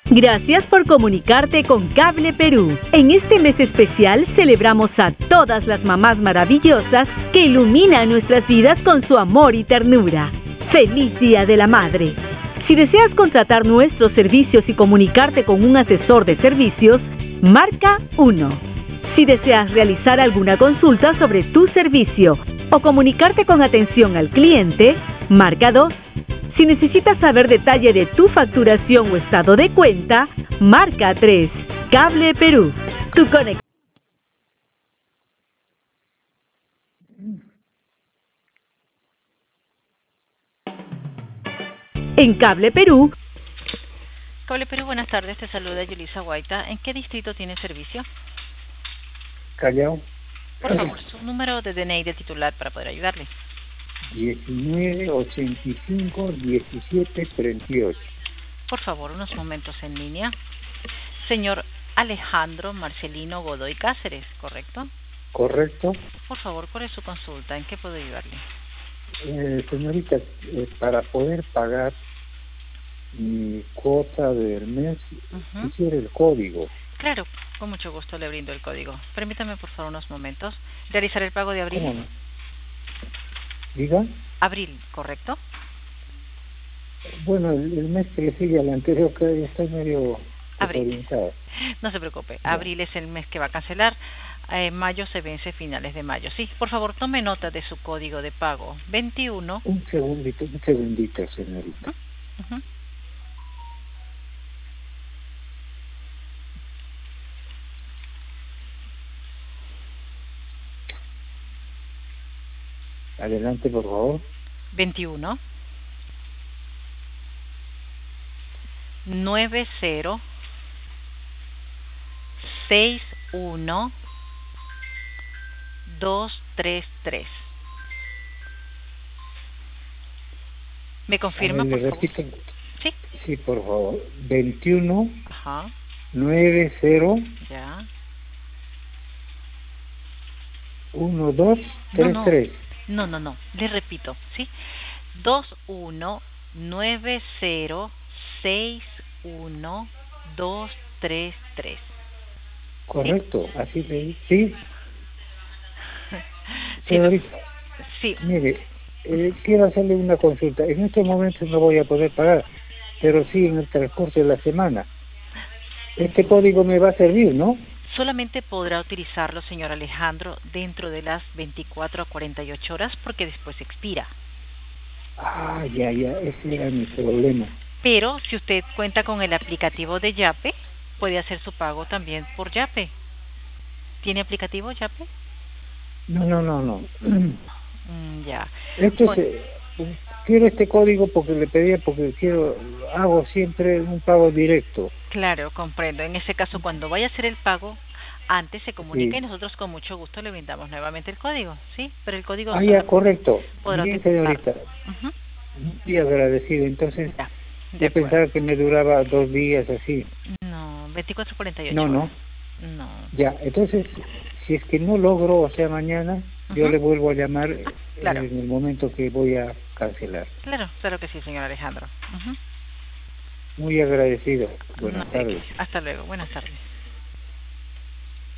Gracias por comunicarte con Cable Perú. En este mes especial celebramos a todas las mamás maravillosas que iluminan nuestras vidas con su amor y ternura. ¡Feliz Día de la Madre! Si deseas contratar nuestros servicios y comunicarte con un asesor de servicios, marca 1. Si deseas realizar alguna consulta sobre tu servicio o comunicarte con atención al cliente, marca 2. Si necesitas saber detalle de tu facturación o estado de cuenta, marca 3. Cable Perú, tu conexión. En Cable Perú. Cable Perú, buenas tardes, te saluda Yulisa Guaita. ¿En qué distrito tiene servicio? Callao. Por favor, su número de DNI de titular para poder ayudarle. 1985-1738. Por favor, unos momentos en línea. Señor Alejandro Marcelino Godoy Cáceres, ¿correcto? Correcto. Por favor, ¿cuál es su consulta? ¿En qué puedo ayudarle? Señorita, para poder pagar mi cuota del mes, quisiera el código. Claro, con mucho gusto le brindo el código. Permítame, por favor, unos momentos. ¿Realizar el pago de abril? ¿Cómo no? Diga. Abril, ¿correcto? Bueno, el mes que le sigue al anterior, que estoy medio desorientado. No se preocupe, abril es el mes que va a cancelar. Mayo se vence finales de mayo. Sí, por favor, tome nota de su código de pago. 21. Un segundito, señorita. Adelante, por favor. 21 90 61 233. ¿Me confirma, por favor? Repito. Sí. Sí, por favor. 21 Ajá. 90 Ya. 1233. No. Le repito, ¿sí? 219061233. Correcto, así leí. Sí. Sí, Señorita, sí. mire, quiero hacerle una consulta. En estos momentos no voy a poder pagar, pero sí en el transcurso de la semana. Este código me va a servir, ¿no? Solamente podrá utilizarlo, señor Alejandro, dentro de las 24 a 48 horas porque después expira. Ah, ya, ese era mi problema. Pero si usted cuenta con el aplicativo de Yape, puede hacer su pago también por Yape. ¿Tiene aplicativo Yape? No. Ya. Quiero este código porque le pedía, porque hago siempre un pago directo. Claro, comprendo. En ese caso, cuando vaya a hacer el pago, antes se comunica Sí. y nosotros con mucho gusto le brindamos nuevamente el código, ¿sí? Pero el código... Ah, ya, correcto. Podrá Bien, utilizar. señorita. Muy agradecido. Entonces, Ya, yo pensaba que me duraba 2 días así. No, 24 a 48 No. horas. No. Ya, entonces, si es que no logro, o sea, mañana, yo le vuelvo a llamar claro. en el momento que voy a cancelar. Claro que sí, señor Alejandro. Muy agradecido. Buenas tardes. Hasta luego, buenas tardes.